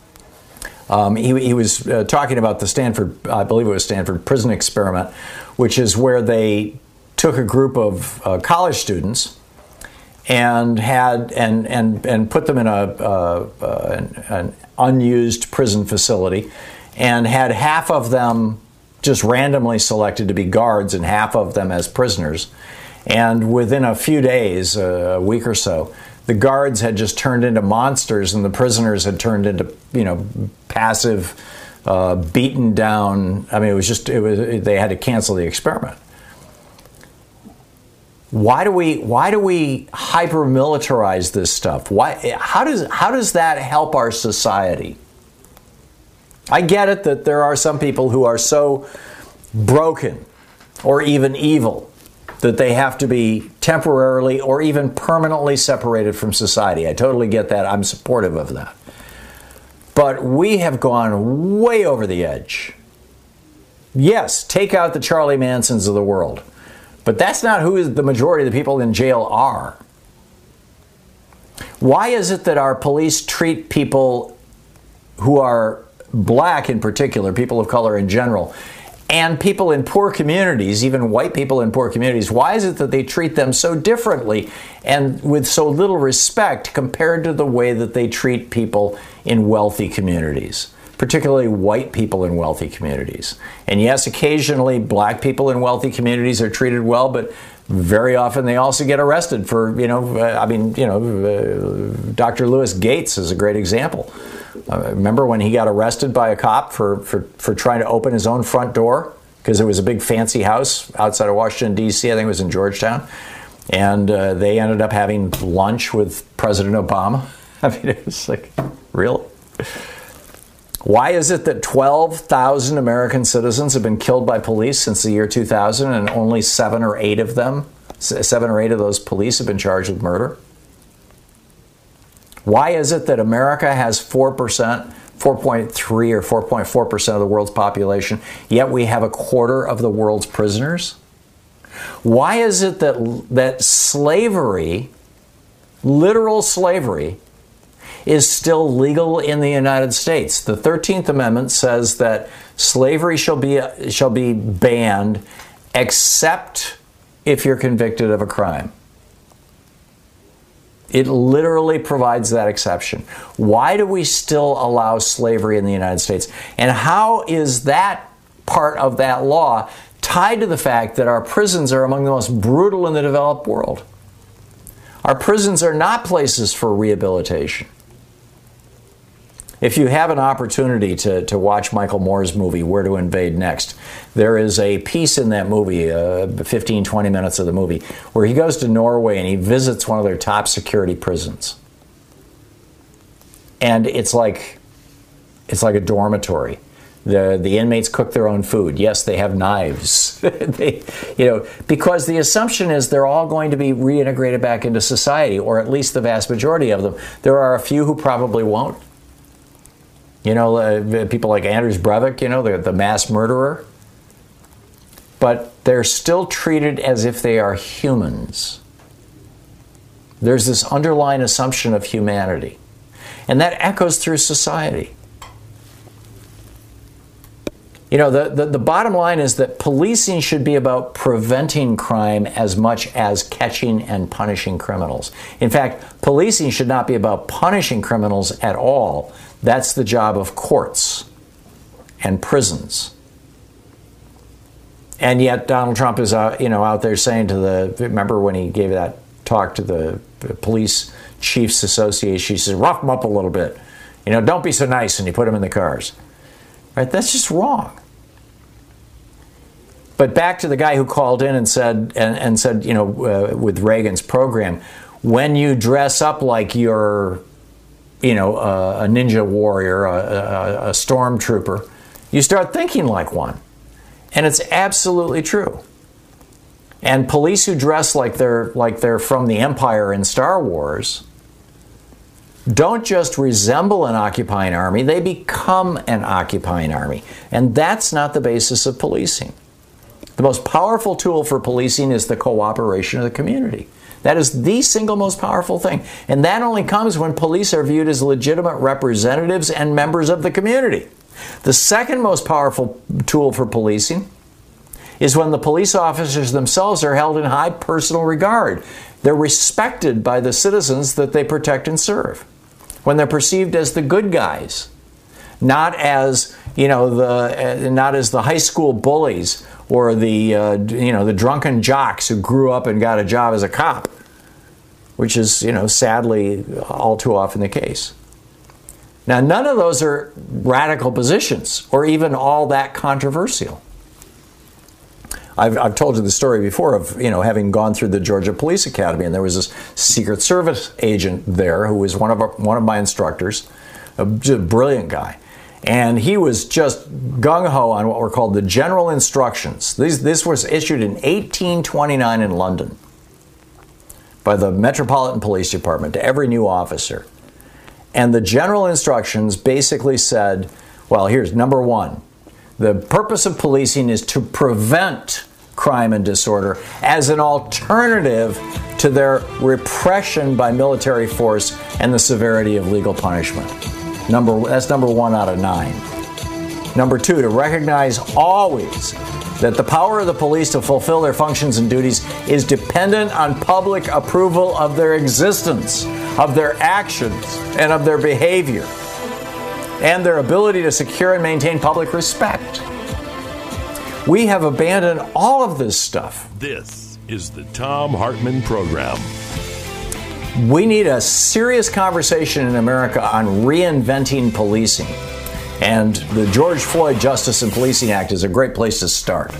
he was talking about the Stanford, I believe it was Stanford prison experiment, which is where they took a group of college students and put them in an unused prison facility, and had half of them just randomly selected to be guards and half of them as prisoners. And within a few days, a week or so, the guards had just turned into monsters, and the prisoners had turned into, passive, beaten down. I mean, they had to cancel the experiment. Why do we hyper militarize this stuff? How does that help our society? I get it that there are some people who are so broken or even evil that they have to be temporarily or even permanently separated from society. I totally get that. I'm supportive of that. But we have gone way over the edge. Yes, take out the Charlie Mansons of the world. But that's not who the majority of the people in jail are. Why is it that our police treat people who are black in particular, people of color in general, and people in poor communities, even white people in poor communities, why is it that they treat them so differently and with so little respect compared to the way that they treat people in wealthy communities, particularly white people in wealthy communities? And yes, occasionally black people in wealthy communities are treated well, but very often they also get arrested for, Dr. Lewis Gates is a great example. Remember when he got arrested by a cop for trying to open his own front door because it was a big fancy house outside of Washington, D.C., I think it was in Georgetown, and they ended up having lunch with President Obama. I mean, it was like, really? Why is it that 12,000 American citizens have been killed by police since the year 2000 and only 7 or 8 of those police have been charged with murder? Why is it that America has 4%, 4.3 or 4.4% of the world's population, yet we have a quarter of the world's prisoners? Why is it that slavery, literal slavery, is still legal in the United States? The 13th Amendment says that slavery shall be banned except if you're convicted of a crime. It literally provides that exception. Why do we still allow slavery in the United States? And how is that part of that law tied to the fact that our prisons are among the most brutal in the developed world? Our prisons are not places for rehabilitation. If you have an opportunity to watch Michael Moore's movie, Where to Invade Next, there is a piece in that movie, 15, 20 minutes of the movie, where he goes to Norway and he visits one of their top security prisons. And it's like a dormitory. The inmates cook their own food. Yes, they have knives. Because the assumption is they're all going to be reintegrated back into society, or at least the vast majority of them. There are a few who probably won't. People like Anders Breivik, the mass murderer. But they're still treated as if they are humans. There's this underlying assumption of humanity. And that echoes through society. The bottom line is that policing should be about preventing crime as much as catching and punishing criminals. In fact, policing should not be about punishing criminals at all. That's the job of courts and prisons. And yet Donald Trump is out there saying remember when he gave that talk to the Police Chiefs Association, he says, rough them up a little bit. Don't be so nice, and you put them in the cars. Right? That's just wrong. But back to the guy who called in and said, with Reagan's program, when you dress up like you're, a ninja warrior, a stormtrooper, you start thinking like one. And it's absolutely true. And police who dress like they're from the Empire in Star Wars don't just resemble an occupying army, they become an occupying army. And that's not the basis of policing. The most powerful tool for policing is the cooperation of the community. That is the single most powerful thing. And that only comes when police are viewed as legitimate representatives and members of the community. The second most powerful tool for policing is when the police officers themselves are held in high personal regard. They're respected by the citizens that they protect and serve. When they're perceived as the good guys, not as, not as the high school bullies or the drunken jocks who grew up and got a job as a cop, which is, sadly all too often the case. Now, none of those are radical positions or even all that controversial. I've told you the story before of, having gone through the Georgia Police Academy, and there was this Secret Service agent there who was one of my instructors, a brilliant guy. And he was just gung-ho on what were called the General Instructions. This was issued in 1829 in London by the Metropolitan Police Department to every new officer. And the General Instructions basically said, well, here's number one. The purpose of policing is to prevent crime and disorder as an alternative to their repression by military force and the severity of legal punishment. That's number 1 out of 9. Number 2, to recognize always that the power of the police to fulfill their functions and duties is dependent on public approval of their existence, of their actions, and of their behavior, and their ability to secure and maintain public respect. We have abandoned all of this stuff. This is the Thom Hartmann Program. We need a serious conversation in America on reinventing policing. And the George Floyd Justice and Policing Act is a great place to start.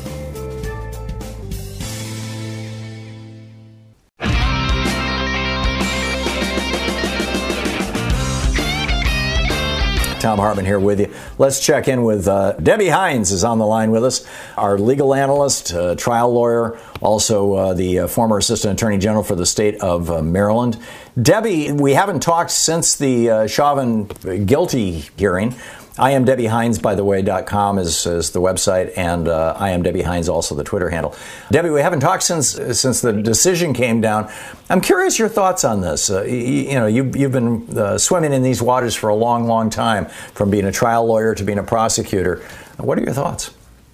Thom Hartmann here with you. Let's check in with Debbie Hines is on the line with us, our legal analyst, trial lawyer, also the former Assistant Attorney General for the state of Maryland. Debbie, we haven't talked since the Chauvin guilty hearing. IamDebbieHines, by the way, .com is the website, and IamDebbieHines also the Twitter handle. Debbie, we haven't talked since the decision came down. I'm curious your thoughts on this. You've been swimming in these waters for a long, long time, from being a trial lawyer to being a prosecutor. What are your thoughts?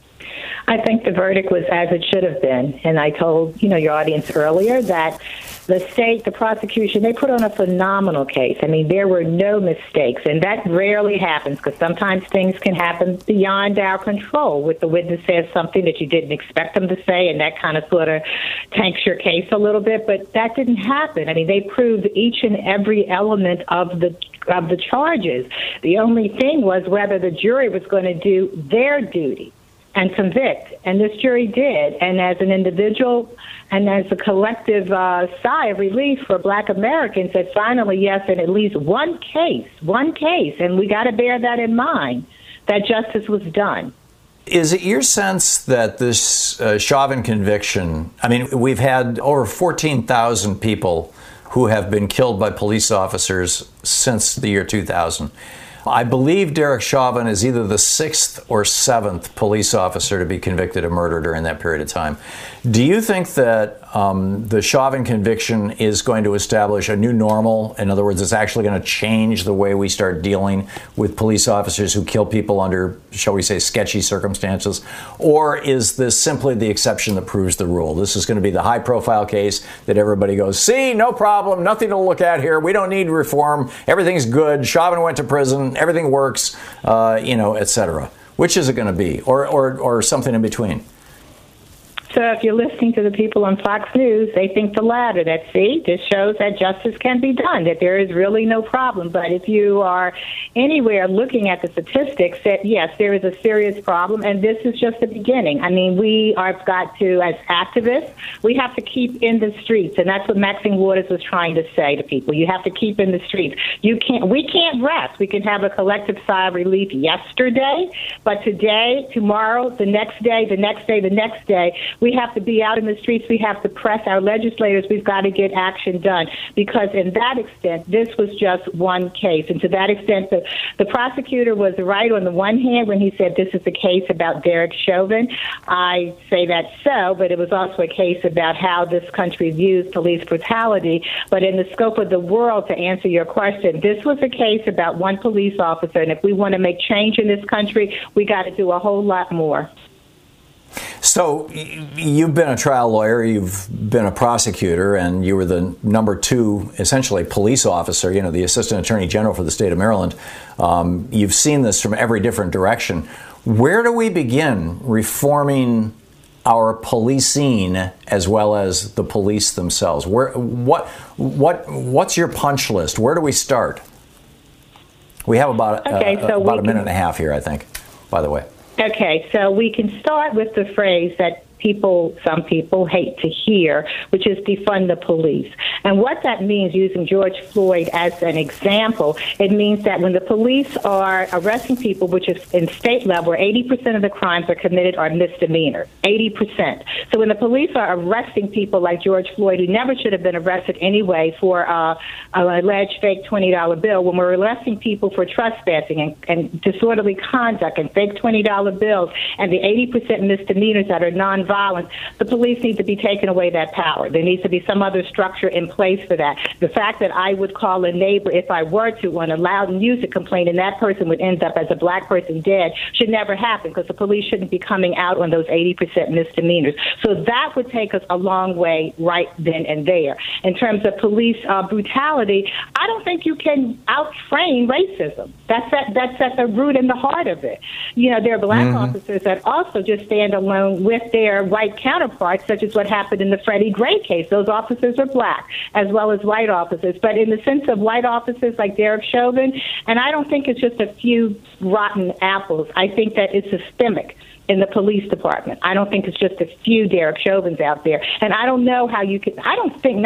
I think the verdict was as it should have been, and I told your audience earlier that the state, the prosecution, they put on a phenomenal case. I mean, there were no mistakes, and that rarely happens because sometimes things can happen beyond our control. With the witness says something that you didn't expect them to say, and that kind of sort of tanks your case a little bit. But that didn't happen. I mean, they proved each and every element of the charges. The only thing was whether the jury was going to do their duty and convict. And this jury did. And as an individual and as a collective sigh of relief for Black Americans, that finally, yes, in at least one case, and we got to bear that in mind, that justice was done. Is it your sense that this Chauvin conviction, I mean, we've had over 14,000 people who have been killed by police officers since the year 2000. I believe Derek Chauvin is either the 6th or 7th police officer to be convicted of murder during that period of time. Do you think that the Chauvin conviction is going to establish a new normal? In other words, it's actually going to change the way we start dealing with police officers who kill people under, shall we say, sketchy circumstances? Or is this simply the exception that proves the rule? This is going to be the high-profile case that everybody goes, see, no problem, nothing to look at here. We don't need reform. Everything's good. Chauvin went to prison. Everything works, etc. Which is it going to be? Or something in between? So if you're listening to the people on Fox News, they think the latter, that, see, this shows that justice can be done, that there is really no problem. But if you are anywhere looking at the statistics, that, yes, there is a serious problem, and this is just the beginning. I mean, we have got to, as activists, we have to keep in the streets, and that's what Maxine Waters was trying to say to people. You have to keep in the streets. We can't rest. We can have a collective sigh of relief yesterday, but today, tomorrow, the next day, the next day, the next day, we We have to be out in the streets. We have to press our legislators. We've got to get action done, because in that extent, this was just one case. And to that extent, the prosecutor was right on the one hand when he said this is a case about Derek Chauvin. I say that so, but it was also a case about how this country views police brutality. But in the scope of the world, to answer your question, this was a case about one police officer. And if we want to make change in this country, we got to do a whole lot more. So you've been a trial lawyer, you've been a prosecutor, and you were the number 2, essentially, police officer, the assistant attorney general for the state of Maryland. You've seen this from every different direction. Where do we begin reforming our policing as well as the police themselves? What's your punch list? Where do we start? We have about a minute and a half here, I think, by the way. Okay, so we can start with the phrase that some people hate to hear, which is defund the police. And what that means, using George Floyd as an example, it means that when the police are arresting people, which is in state level, where 80% of the crimes are committed are misdemeanors, 80%. So when the police are arresting people like George Floyd, who never should have been arrested anyway for an alleged fake $20 bill, when we're arresting people for trespassing and disorderly conduct and fake $20 bills and the 80% misdemeanors that are non-violent, the police need to be taken away that power. There needs to be some other structure in place for that. The fact that I would call a neighbor, if I were to, on a loud music complaint, and that person would end up as a black person dead, should never happen, because the police shouldn't be coming out on those 80% misdemeanors. So that would take us a long way right then and there. In terms of police brutality, I don't think you can out-train racism. That's at the root and the heart of it. There are black officers that also just stand alone with their white counterparts, such as what happened in the Freddie Gray case. Those officers are black, as well as white officers. But in the sense of white officers like Derek Chauvin, and I don't think it's just a few rotten apples. I think that it's systemic in the police department. I don't think it's just a few Derek Chauvins out there. And I don't know how you can, I don't think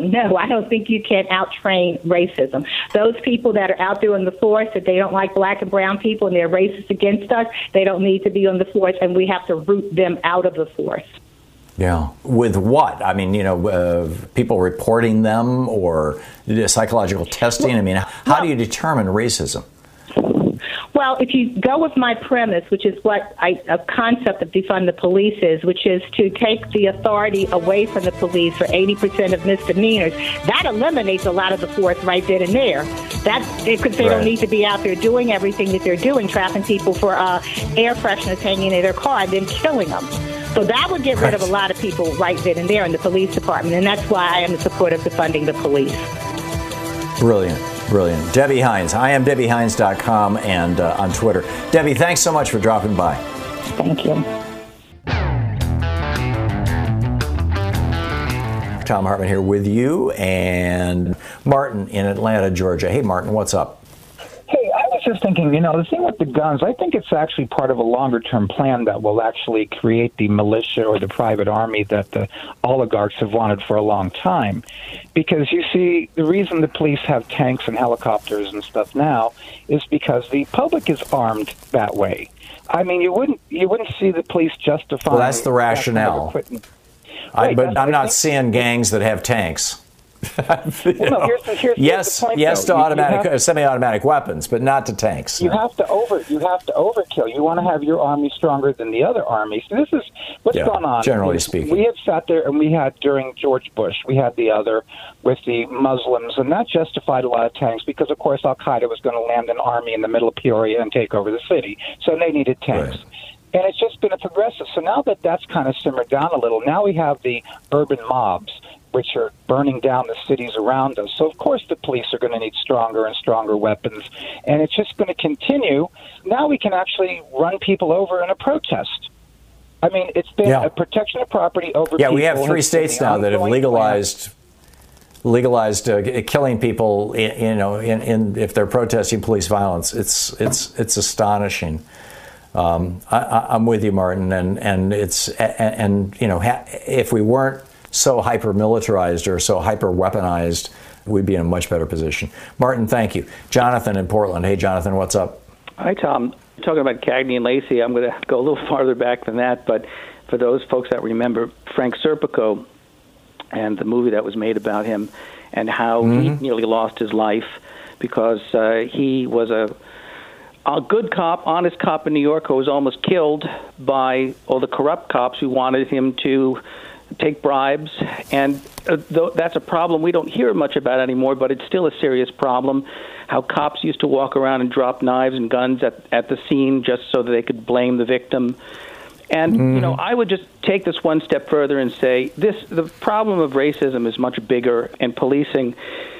you can out-train racism. Those people that are out there on the force, that they don't like black and brown people and they're racist against us, they don't need to be on the force, and we have to root them out of the force. Yeah. With what? I mean, people reporting them or psychological testing? I mean, how do you determine racism? Well, if you go with my premise, which is what a concept of defund the police is, which is to take the authority away from the police for 80% of misdemeanors, that eliminates a lot of the force right then and there. Because they don't need to be out there doing everything that they're doing, trapping people for air fresheners hanging in their car and then killing them. So that would get rid of a lot of people right then and there in the police department, and that's why I am in support of defunding the police. Brilliant. Debbie Hines. I am DebbieHines.com and on Twitter. Debbie, thanks so much for dropping by. Thank you. Thom Hartmann here with you, and Martin in Atlanta, Georgia. Hey, Martin, what's up? Hey, I was just thinking, the thing with the guns, I think it's actually part of a longer-term plan that will actually create the militia or the private army that the oligarchs have wanted for a long time. Because, you see, the reason the police have tanks and helicopters and stuff now is because the public is armed that way. I mean, you wouldn't see the police justifying... Well, that's the rationale. But I'm not seeing gangs that have tanks. Here's the point, yes to semi-automatic weapons, but not to tanks. You have to overkill. You want to have your army stronger than the other armies. So this is what's going on. Generally speaking, we had sat there and we had during George Bush, we had the other with the Muslims, and that justified a lot of tanks because, of course, Al Qaeda was going to land an army in the middle of Peoria and take over the city, so they needed tanks. Right. And it's just been a progressive. So now that that's kind of simmered down a little, now we have the urban mobs, which are burning down the cities around us. So, of course, the police are going to need stronger and stronger weapons, and it's just going to continue. Now we can actually run people over in a protest. I mean, it's been a protection of property over people. Yeah, we have 3 states now that have legalized killing people, in if they're protesting police violence. It's astonishing. I'm with you, Martin, and if we weren't so hyper-militarized or so hyper-weaponized, we'd be in a much better position. Martin, thank you. Jonathan in Portland. Hey, Jonathan, what's up? Hi, Tom. Talking about Cagney and Lacey, I'm going to go a little farther back than that, but for those folks that remember Frank Serpico and the movie that was made about him and how he nearly lost his life because he was a good cop, honest cop in New York who was almost killed by all the corrupt cops who wanted him to take bribes. And that's a problem we don't hear much about anymore, but it's still a serious problem, how cops used to walk around and drop knives and guns at the scene just so that they could blame the victim. And, I would just take this one step further and say the problem of racism is much bigger, and policing,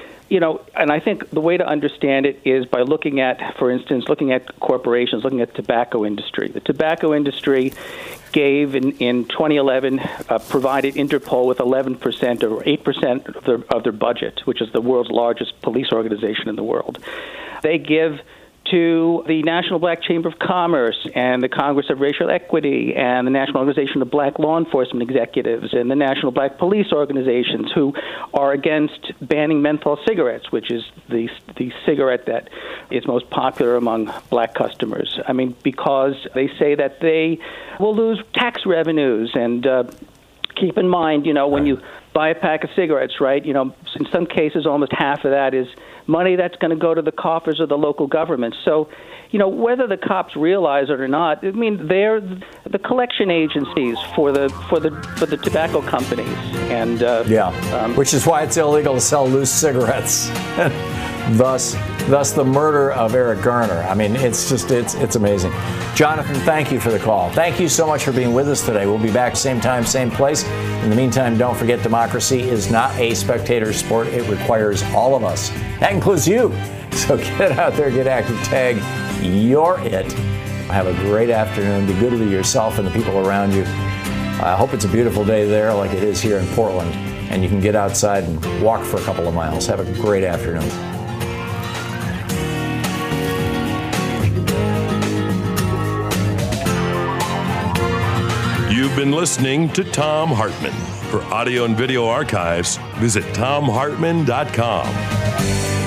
and I think the way to understand it is by looking at, for instance, looking at corporations, looking at the tobacco industry. The tobacco industry gave, in 2011, provided Interpol with 11% or 8% of their budget, which is the world's largest police organization in the world. They give to the National Black Chamber of Commerce and the Congress of Racial Equity and the National Organization of Black Law Enforcement Executives and the National Black Police Organizations who are against banning menthol cigarettes, which is the cigarette that is most popular among black customers. I mean, because they say that they will lose tax revenues. And keep in mind, when you buy a pack of cigarettes, right, in some cases almost half of that is money that's going to go to the coffers of the local government. So, whether the cops realize it or not, I mean, they're the collection agencies for the tobacco companies, and which is why it's illegal to sell loose cigarettes. Thus the murder of Eric Garner. I mean, it's amazing. Jonathan, thank you for the call. Thank you so much for being with us today. We'll be back same time, same place. In the meantime, don't forget democracy is not a spectator sport. It requires all of us. That includes you. So get out there, get active, tag. You're it. Have a great afternoon. Be good to yourself and the people around you. I hope it's a beautiful day there like it is here in Portland. And you can get outside and walk for a couple of miles. Have a great afternoon. You've been listening to Thom Hartmann. For audio and video archives, visit thomhartmann.com.